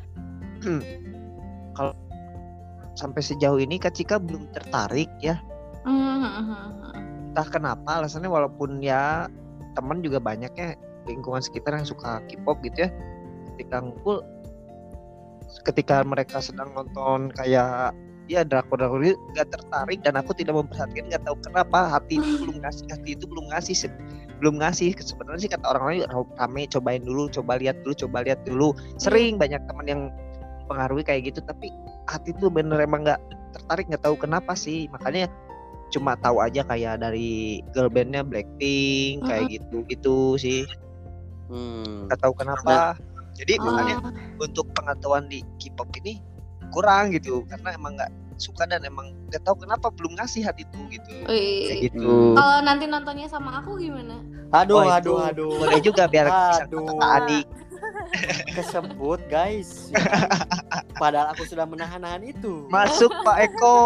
Sampai sejauh ini Kak Cika belum tertarik ya. Mm-mm. Entah kenapa alasannya, walaupun ya teman juga banyak ya lingkungan sekitar yang suka K-pop gitu ya. Ketika ngumpul, ketika mereka sedang nonton kayak ya drakor-drakor itu nggak tertarik, dan aku tidak memperhatikan, nggak tahu kenapa hati itu belum ngasih hati itu belum ngasih se- belum ngasih sebenarnya sih, kata orang lain rame, cobain dulu, coba lihat dulu, coba lihat dulu. Sering banyak teman yang dipengaruhi kayak gitu, tapi hati tuh bener emang nggak tertarik, nggak tahu kenapa sih. Makanya cuma tahu aja kayak dari girl bandnya Blackpink kayak gitu gitu sih, Hmm. nggak tahu kenapa. Jadi makanya untuk pengetahuan di K-pop ini kurang gitu, karena emang nggak suka dan emang nggak tahu kenapa belum ngasih hati itu gitu. Wih. Kayak gitu. Kalau nanti nontonnya sama aku gimana? Aduh, Oh, itu aduh, aduh. boleh juga biar bisa Aduh. kata adik. Kesebut, guys. Ya. Padahal aku sudah menahan-nahan itu. Masuk Pak Eko.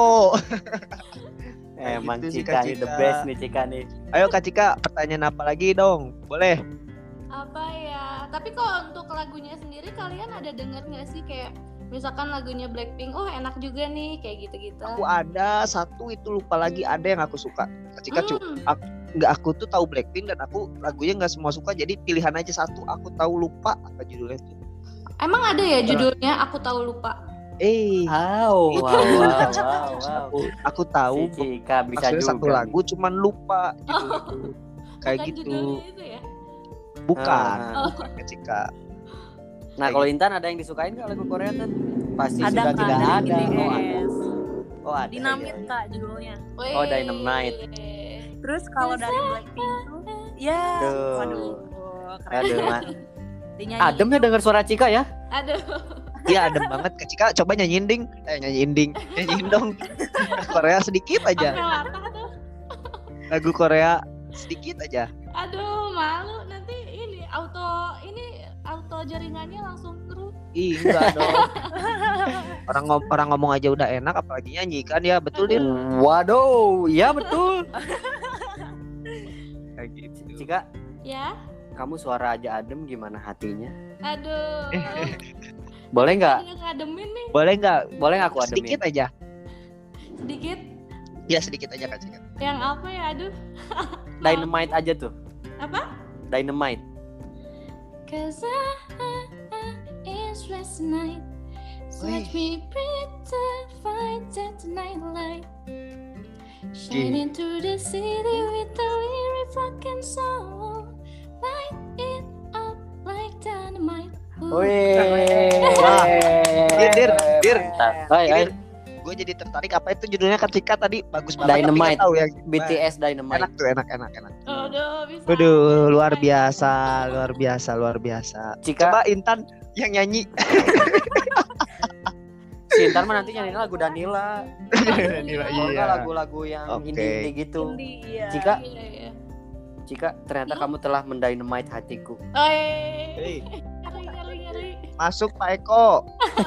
Emang gitu sih, Cika Kak nih the Cika. best nih Cika nih. Ayo Kak Cika, pertanyaan apa lagi dong? Boleh. Apa ya? Tapi kalau untuk lagunya sendiri kalian ada denger nggak sih kayak misalkan lagunya Blackpink, oh enak juga nih kayak gitu-gitu. Aku ada satu itu lupa lagi, ada yang aku suka. Kak Cika cu, Hmm. aku, nggak aku tuh tahu Blackpink dan aku lagunya nggak semua suka, jadi pilihan aja satu. Aku tahu lupa apa judulnya tuh. Emang ada ya judulnya? Aku tahu lupa. Eh, Wow, wow, wow, wow, wow. aku, aku tahu Si Cika bisa maksudnya juga. satu lagu, cuman lupa judulnya tuh. Kayak Bukan gitu. judulnya itu ya? Bukan, Ah. bukan Kak Cika. Nah, kalau Intan ada yang disukain nggak lagu Korea tuh? Pasti Ada sudah Kak, tidak dari ada. B T S. Oh, ada. Oh, ada. Dinamit ya. Kak judulnya. Wih. Oh, Dynamite. Terus kalau dari Blackpink tuh, ya, Tuh. waduh, keren. Aduh, Ma. Dia nyanyi. Adem ya denger suara Cika ya? Aduh. Iya adem banget Kak Cika, coba nyanyiin ding. Eh nyanyiin ding, nyanyiin dong. Korea sedikit aja. Sampai latah tuh. Lagu Korea sedikit aja. Aduh, malu nanti ini auto ini auto jaringannya langsung keruh. Ih enggak dong. Orang ngom- orang ngomong aja udah enak, apalagi nyanyi kan ya, betul Din? Waduh, iya betul. Kayak gitu. Cika, Ya. kamu suara aja adem gimana hatinya? Aduh. Boleh nggak? Yang ngademin nih Boleh nggak? Boleh nggak aku ademin? Sedikit aja. sedikit. Ya sedikit aja Kak Cika. Yang apa ya? Aduh. Dynamite aja tuh. Apa? Dynamite. Cause I, I, I is last night. So Wih. let me pretend find that night light. Shining through the city with a weary fucking soul. Light it up like dynamite. Ooh. Wih. Wah. Dir, dir, dir. Mantap. Hai, hai. Gue jadi tertarik, apa itu judulnya Kak Cika tadi? Bagus banget. tapi Dynamite. nggak tahu ya. B T S Dynamite. Enak tuh, enak, enak, enak. Aduh, bisa. Waduh, luar biasa, luar biasa, luar biasa. Cika, Coba Intan yang nyanyi. si Intan mah nanti nyanyiin lagu Danila. Danila, Kalau iya. nggak lagu-lagu yang Oke. indie-indie gitu. Indie, iya. Cika, Iya, iya. Cika, ternyata kamu telah mendynamite hatiku. Oi. Hei, Ngeri, ngeri, ngeri. masuk Pak Eko.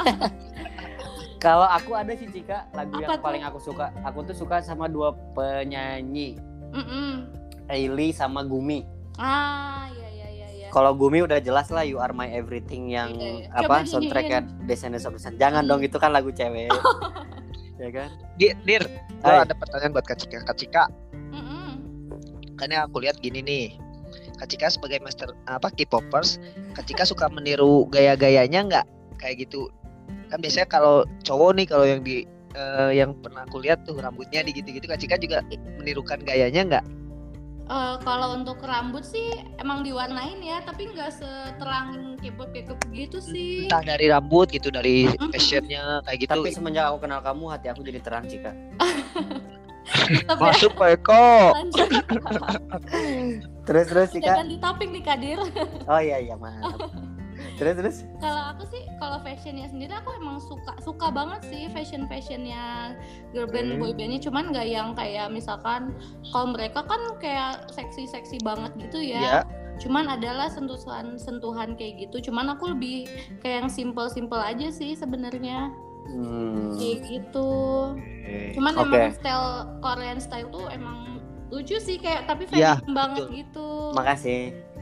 Kalau aku ada sih Cika, lagu Apa yang tuh? paling aku suka. Aku tuh suka sama dua penyanyi, Mm-mm. Ailey sama Gumi. Ah, iya, iya, iya, iya. Kalau Gumi udah jelas lah You Are My Everything yang Iya, iya. apa Coba soundtracknya Descendants of the Sun. Jangan dong, itu kan lagu cewek. Ya kan? Dir, Dir, gue Hai. ada pertanyaan buat Kak Cika. Kak Cika, Mm-mm. kan yang aku lihat gini nih. Kak Cika sebagai master apa K-popers, Kak Cika suka meniru gaya-gayanya nggak? Kayak gitu. Kan biasanya kalau cowok nih, kalau yang di eh, yang pernah aku lihat tuh rambutnya digitu-gitu, Kak Cika juga menirukan gayanya nggak? Eh, kalau untuk rambut sih emang diwarnain ya, tapi nggak seterang K-pop K-pop gitu sih. Entah dari rambut gitu, dari fashionnya kayak gitu. Tapi semenjak aku kenal kamu, hati aku jadi terang Cika. Tapi Masuk Pak Eko. lanjut. Terus terus Cika. Jangan di topik nih Kadir. Oh iya iya maaf. Terus terus. Kalau aku sih, kalau fashionnya sendiri aku emang suka suka banget sih fashion fashionnya girl band Hmm. boy bandnya, cuman nggak yang kayak misalkan kalau mereka kan kayak seksi seksi banget gitu ya. Iya. Cuman adalah sentuhan sentuhan kayak gitu. Cuman aku lebih kayak yang simple simple aja sih sebenarnya Hmm. kayak gitu. Cuman Oke. emang style Korean style tuh emang lucu sih kayak tapi Iya, fashion banget betul. gitu. Makasih.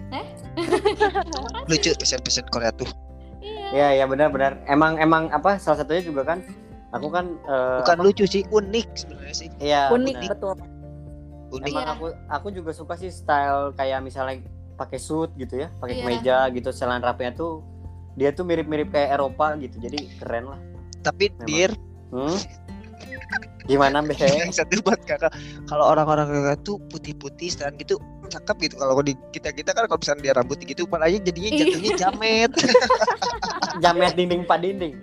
Lucu pesan-pesan Korea tuh. Iya. Ya ya benar-benar. Emang emang apa salah satunya juga kan aku kan eh, Bukan apa, lucu sih, unik sebenarnya sih. Iya. Unik, benar. betul. Unik. Emang Iya. aku aku juga suka sih style kayak misalnya pakai suit gitu ya, pakai Iya. kemeja gitu, celana rapnya tuh dia tuh mirip-mirip kayak Eropa gitu. Jadi keren lah. Tapi Memang. Dir, Hmm? Gimana Be? yang satu buat kakak, kalau orang-orang kakak tuh putih-putih setelan gitu cakep gitu. Kalau di kita kita kan kalau misalnya dia rambut gitu, palanya jadinya Iya. jatuhnya jamet. jamet dinding pak dinding.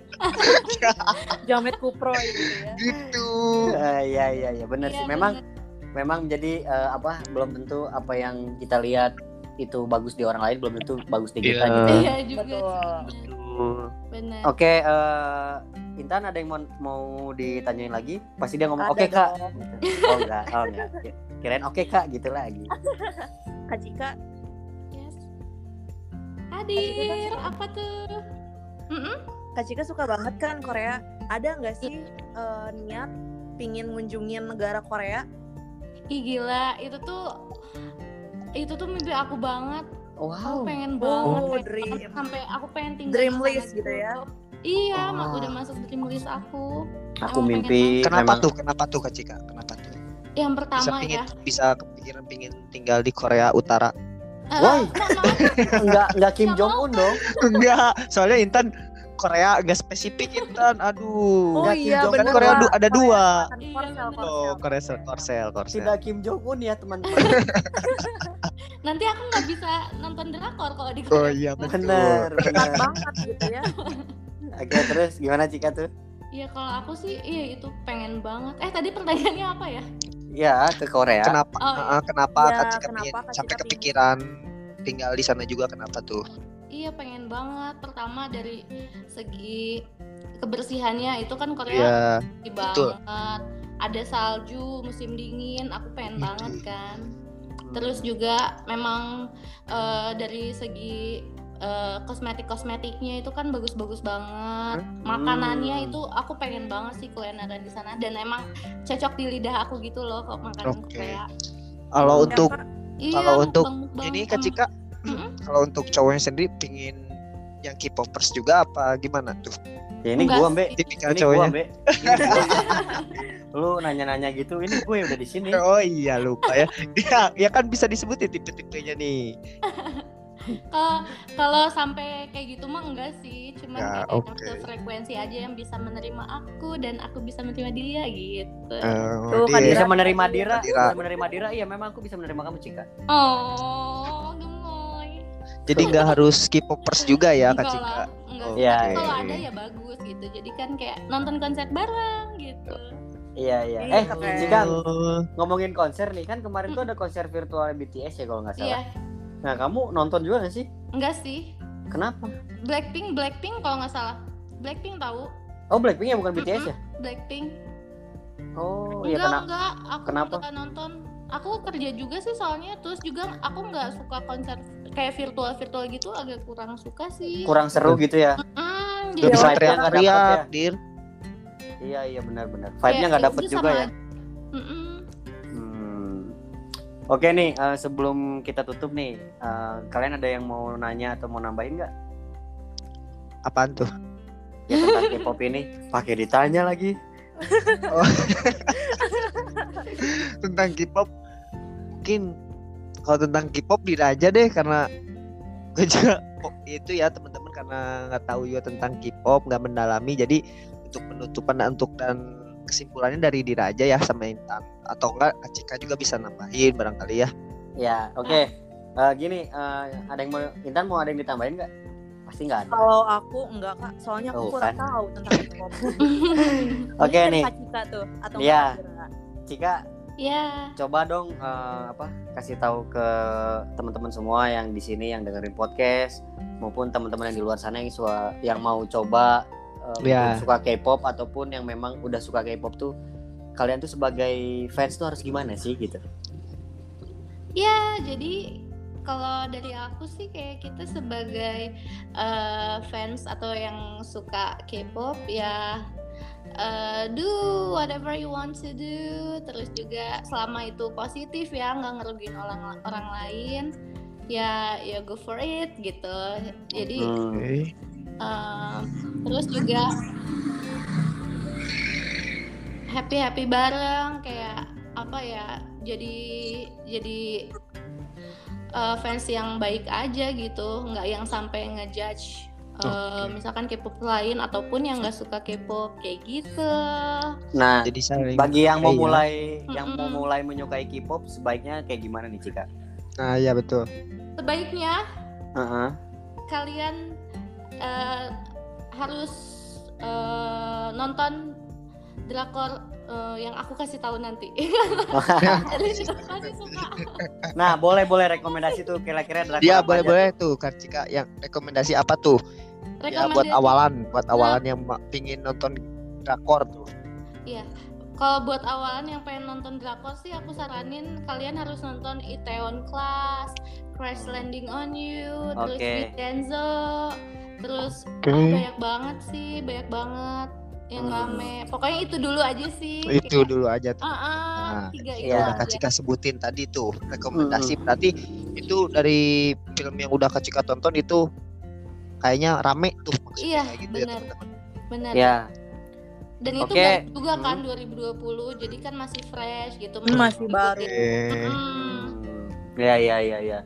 Jamet kupro gitu ya. Gitu. Uh, iya iya iya benar Iya, sih. Memang bener. memang jadi uh, apa belum tentu apa yang kita lihat itu bagus di orang lain belum tentu bagus di kita Iya. gitu. Iya juga Betul. sih, bener. Bener. Oke, uh, Intan ada yang mau mau ditanyain lagi? Pasti dia ngomong Ada oke kak. dong. Oh enggak, oh enggak. Kirain oke kak gitu lagi. Kak Cika, Yes. Hadir, apa tuh? Mm-mm. Kak Cika suka banget kan Korea. Ada nggak sih eh, niat pingin ngunjungin negara Korea? Ih gila, itu tuh itu tuh mimpi aku banget. Aku Wow. pengen Oh, banget, pengen dream. banget sampai aku pengen tinggal Dream di sana list gitu ya? Iya, Oh. mak udah masuk dream list aku. Aku Emang mimpi pengen Kenapa memang tuh? Kenapa tuh Kak Cika? Kenapa tuh? Yang Bisa pertama pingin ya. bisa kepikiran pingin tinggal di Korea Utara. Eh, Woi. mohon maaf, enggak enggak Kim Nggak Jong Un dong. Enggak, soalnya Intan Korea agak spesifik Intan. Aduh. Oh Nggak, Kim iya Jong Kan benar. Korea du- ada dua. Iya, Korsel, bener. korsel. Oh, Korsel, Korsel, Korsel. Tidak Kim Jong Un ya teman-teman. nanti aku nggak bisa nonton drakor kalau di Oh Korea. iya betul. Bener Dekat bener. banget gitu ya. Oke terus gimana Cika tuh? Iya kalau aku sih, iya itu pengen banget. Eh tadi pertanyaannya apa ya? Ya ke Korea. Kenapa? Oh, iya. Ah, kenapa Ya, Kak Cika kenapa pingin Kak sampai Cika kepikiran tinggal di sana juga kenapa tuh? Iya pengen banget. Pertama dari segi kebersihannya itu kan Korea Iya, bersih betul. banget. Ada salju, musim dingin, aku pengen Gitu. banget kan. Terus juga memang eh, dari segi eh, kosmetik-kosmetiknya itu kan bagus-bagus banget. Makanannya itu aku pengen banget sih kulineran di sana dan emang cocok di lidah aku gitu loh kalau makanan Oke. Korea. Kalau Ya, untuk Kak. Iya, Kalau untuk mukbang-mukbang. ini Kak Cika, Mm-mm. kalau untuk cowoknya sendiri pingin yang K-popers juga apa gimana tuh? Ya, ini Enggak gua sih. Mbe. Tipikal Ini gua cowoknya. Mbe. Lu nanya-nanya gitu, ini gue udah di sini. Oh iya lupa ya. Ya, ya kan bisa disebutin tipe-tipenya nih. Kalau kalau sampai kayak gitu mah enggak sih, cuman Ya, kayak yang oke. sefrekuensi aja yang bisa menerima aku dan aku bisa menerima dia gitu. Oh, Tuh, kan dia- Bisa menerima Dira, Dira. bisa menerima Dira. Iya, memang aku bisa menerima kamu Cika. Oh, gemoy. Jadi nggak harus K-popers juga ya Kak Enggak Cika. lah, enggak Oh, sih. iya, Tapi kalau iya. ada ya bagus gitu. Jadi kan kayak nonton konser bareng gitu. Iya iya. Iya, Eh, keren. Cika Oh, ngomongin konser nih kan kemarin tuh ada konser virtual B T S ya kalau nggak salah. Iya, Nah, kamu nonton juga nggak sih? enggak sih. Kenapa? Blackpink, Blackpink kalau nggak salah. Blackpink tahu? Oh, Blackpink ya bukan B T S ya? Blackpink. Oh, iya Enggak, kenapa? enggak. Aku Kenapa? nggak nonton. Aku kerja juga sih soalnya. Terus juga aku nggak suka konser kayak virtual-virtual gitu. Agak kurang suka sih. Kurang seru gitu ya? Hmm, nggak jadi bisa vibe-nya kayak- nggak teriak-teriak, dapet ya? Dir. Iya iya benar-benar. kayak Vibe-nya nggak ya dapet udah juga sama ya. aja. Mm-mm. Hmm. Oke nih, eh, sebelum kita tutup nih, eh, kalian ada yang mau nanya atau mau nambahin nggak? Apaan tuh? Ya tentang K-pop ini? Pakai ditanya lagi. Tentang K-pop mungkin kalau tentang K-pop Dira aja deh karena gue juga oh, itu ya teman-teman karena nggak tahu juga tentang K-pop nggak mendalami jadi untuk penutupan untuk dan kesimpulannya dari Dira aja ya sama Intan atau enggak Kak Cika juga bisa nambahin barangkali ya. Ya, oke. Eh, gini, eh, ada yang mau Intan mau ada yang ditambahin nggak? Pasti nggak ada. Kalau aku enggak Kak, soalnya aku Tuh, kurang kan. tahu tentang K-pop. Oke Mungkin nih, Kak Cika tuh atau Iya. Kak Dira. Cika, Ya, coba dong eh, apa kasih tahu ke teman-teman semua yang di sini yang dengerin podcast maupun teman-teman yang di luar sana yang suka yang mau coba eh, Ya. mungkin suka K-pop ataupun yang memang udah suka K-pop tuh kalian tuh sebagai fans tuh harus gimana sih gitu? ya jadi kalau dari aku sih kayak kita sebagai eh, fans atau yang suka K-pop ya eh, do whatever you want to do. Terus juga selama itu positif ya, nggak ngerugiin orang orang lain, ya ya go for it gitu. Jadi Hmm. Oke. Um, terus juga happy happy bareng kayak apa ya jadi jadi uh, fans yang baik aja gitu, nggak yang sampai ngejudge uh, Oke. misalkan K-pop lain ataupun yang nggak suka K-pop kayak gitu. Nah, Jadi saling bagi yang mau Iya. mulai yang mau Mm-mm. mulai menyukai K-pop sebaiknya kayak gimana nih Cika? Nah, iya betul. Sebaiknya Heeh. kalian uh, harus uh, nonton drakor uh, yang aku kasih tahu nanti. Jadi masih suka. Nah, boleh boleh rekomendasi tuh kira-kira drakor Iya, apa boleh-boleh aja tuh Kak Cika yang rekomendasi apa tuh? Ya buat Rekomendasi- awalan, buat awalan yang ma- pingin nonton drakor tuh. Iya. Kalau buat awalan yang pengen nonton drakor sih aku saranin kalian harus nonton Itaewon Class, Crash Landing on You, terus Oke. Vincenzo, terus Oke. ah, banyak banget sih, banyak banget yang Hmm. rame. Pokoknya itu dulu aja sih. Itu dulu aja tuh. Ah, ah, Nah, tiga iya. itu Yang udah aja. Kak Cika sebutin tadi tuh rekomendasi, Mm-mm. berarti itu dari film yang udah Kak Cika tonton itu kayaknya rame tuh maksudnya Iya, kayak gitu ya benar. teman-teman. Benar. ya. Dan itu Oke. baru juga kan Hmm. dua ribu dua puluh, jadi kan masih fresh gitu. Hmm, masih baru. Ikutin. Oke. Mm. Hmm. Ya ya ya ya.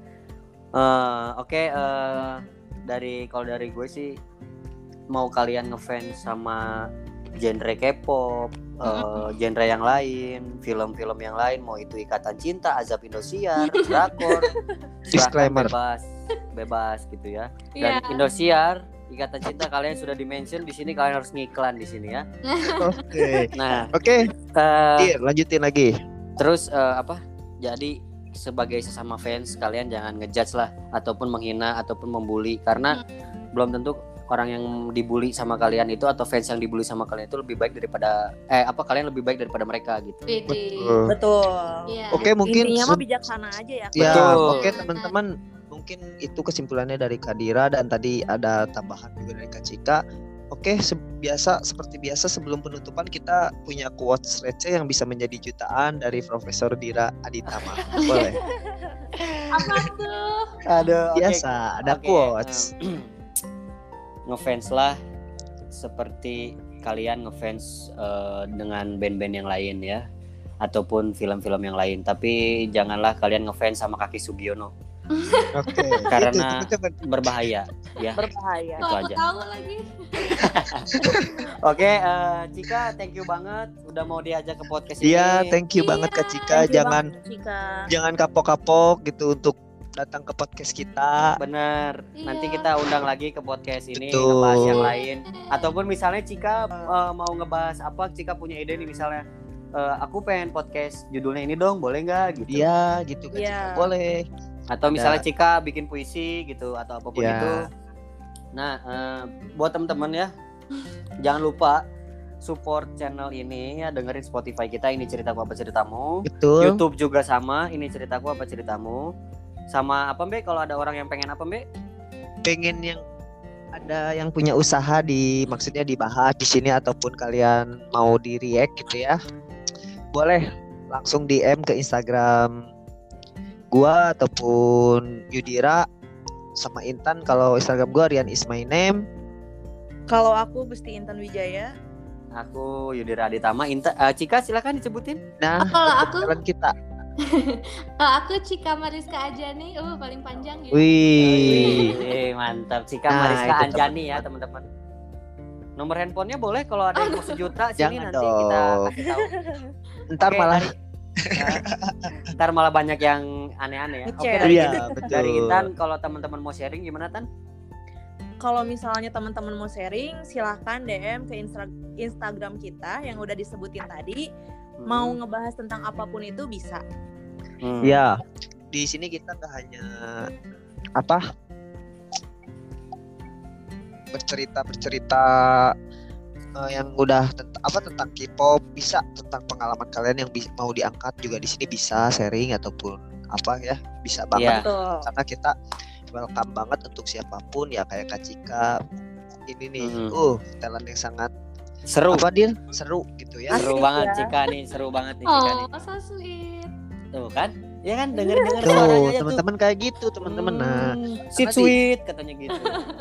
Eh, Oke, eh, dari kalau dari gue sih mau kalian ngefans sama genre K-pop, eh, genre yang lain, film-film yang lain, mau itu Ikatan Cinta, Azab Indosiar, drakor, silahkan Disclaimer. bebas, bebas gitu ya. Iya. Dan Indosiar, Ikatan Cinta kalian sudah di-mention di sini, kalian harus ngiklan di sini ya. Oke. Nah, Oke, eh, Dir, lanjutin lagi. terus eh, apa? Jadi sebagai sesama fans kalian jangan ngejudge lah ataupun menghina ataupun membuli karena belum tentu orang yang dibully sama kalian itu atau fans yang dibully sama kalian itu lebih baik daripada eh apa kalian lebih baik daripada mereka gitu. Widih. Betul. Betul. Iya. Oke, mungkin Intinya mah se- bijaksana aja ya. Ya, Betul. oke teman-teman, mungkin itu kesimpulannya dari Kadira dan tadi ada tambahan juga dari Kak Cika. Oke, se- biasa seperti biasa sebelum penutupan kita punya quotes receh yang bisa menjadi jutaan dari Profesor Dira Aditama. Boleh. Apa tuh? Aduh, oke. Biasa ada Oke, quotes. em, ngefans lah seperti kalian ngefans eh, dengan band-band yang lain ya ataupun film-film yang lain, tapi janganlah kalian ngefans sama Kaki Sugiono. Oke. Karena- Itu, teman-teman. Berbahaya ya. Berbahaya. Itu Kok aku aja. tahu lagi. Oke, eh, Cika, thank you banget udah mau diajak ke podcast ini. Iya, thank you Iya, banget Kak Cika. Thank you Jangan banget, Cika. jangan kapok-kapok gitu untuk datang ke podcast kita. Bener. Iya. Nanti kita undang lagi ke podcast ini Betul. ngebahas yang lain. Ataupun misalnya Cika eh, mau ngebahas apa, Cika punya ide nih misalnya. eh, aku pengen podcast judulnya ini dong, boleh nggak gitu? Iya, gitu Kak Iya. Cika. Boleh. Atau misalnya Cika bikin puisi gitu atau apapun Ya. itu. Nah, eh, buat teman-teman ya, jangan lupa support channel ini ya, dengerin Spotify kita Ini Ceritaku Apa Ceritamu. Betul. YouTube juga sama, Ini Ceritaku Apa Ceritamu. Sama apa Mbak? Kalau ada orang yang pengen apa Mbak? Pengen yang ada yang punya usaha di maksudnya dibahas di sini ataupun kalian mau di react gitu ya, boleh langsung D M ke Instagram gua ataupun Yudira sama Intan. Kalau Instagram gua Rian is my name. Kalau aku Gusti Intan Wijaya. Aku Yudira Aditama. Inta, eh, Cika silakan disebutin. Nah, Kalau aku jalan kita. Kalau aku Cika Mariska Ajani, uh paling panjang ya. Wih. Wih, mantap. Cika Nah, Mariska itu Anjani ya, teman-teman. teman-teman. Nomor handphonenya boleh kalau ada yang mau sejuta sini Jangan nanti kita dong. kasih tahu. Ntar Oke, malah dari- ya, ntar malah banyak yang aneh-aneh ya. Oke, Ngechat. dari, iya betul. dari Intan kalau teman-teman mau sharing gimana Tan? Kalau misalnya teman-teman mau sharing, silahkan D M ke Instra- Instagram kita yang udah disebutin tadi. Hmm. Mau ngebahas tentang apapun itu bisa. Hmm. Ya, di sini kita nggak hanya apa bercerita bercerita eh, yang udah tentang apa tentang K-pop, bisa tentang pengalaman kalian yang bi- mau diangkat juga di sini bisa sharing ataupun apa ya, bisa banget. Iya. Betul. Karena kita welcome banget untuk siapapun ya, kayak Kak Cika ini nih, Mhm. uh talent yang sangat Seru. apa dia seru gitu ya. Seru Asik banget ya. Cika nih, seru banget nih Cika nih. Oh, so sweet. Tuh kan? Ya kan denger-denger suaranya Tuh aja teman-teman kayak gitu teman-teman. Nah, Hmm, sweet Karena di- sweet katanya gitu.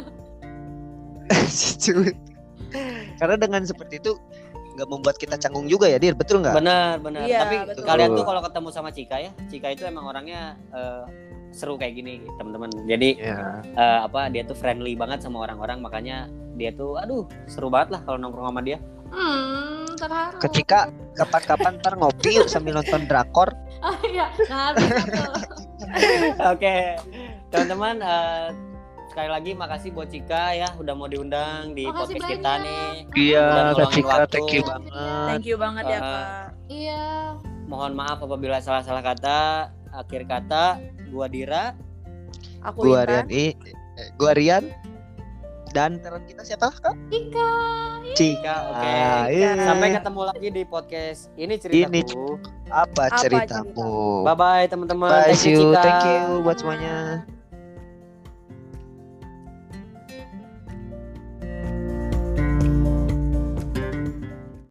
Cuy. Karena dengan seperti itu nggak membuat kita canggung juga ya, Dir, betul nggak? Benar, benar. Iya, Tapi betul. kalian tuh kalau ketemu sama Cika ya, Cika itu emang orangnya eh, seru kayak gini, teman-teman. Jadi Ya. eh, apa dia tuh friendly banget sama orang-orang, makanya dia tuh aduh, seru banget lah kalau nongkrong sama dia. Hmm, terharu. Ke Cika kapan-kapan ntar ngopi yuk sambil nonton drakor. Oh iya, nah bisa tuh. Oke. Teman-teman, eh, sekali lagi makasih buat Cika ya udah mau diundang di Makasih podcast kita banyak. nih. Iya, Udah Kak ngeluangin Cika, waktu. thank you banget. Thank you banget ya Uh, Kak. Iya. Mohon maaf apabila salah-salah kata. Akhir kata, gua Dira. Aku Gua Intan. Rian, I, eh, gua Rian. Dan talent kita siapa, Kak? Cika. Cika, oke. Ah, iya. Sampai ketemu lagi di podcast ini ceritaku. Apa Apa ceritamu? Bye bye teman-teman. Bye, Thank see you you. Cika. Thank you buat semuanya.